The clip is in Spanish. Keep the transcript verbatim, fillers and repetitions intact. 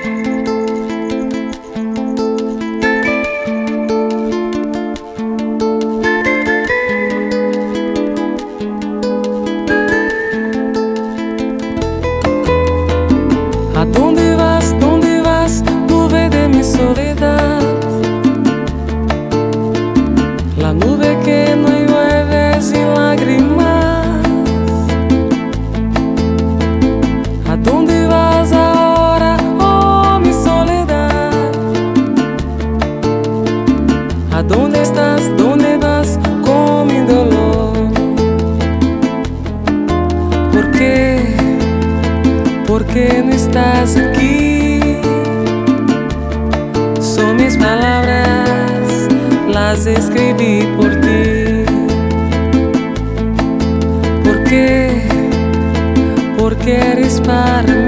¿A dónde vas? ¿Dónde vas? Nube de mi soledad, la nube que no llueve sin lágrimas. ¿A dónde vas ahora, oh mi soledad? ¿A dónde estás? ¿Dónde vas con mi dolor? ¿Por qué? ¿Por qué no estás aquí? Son mis palabras, las escribí por ti. ¿Por qué? Porque eres para mí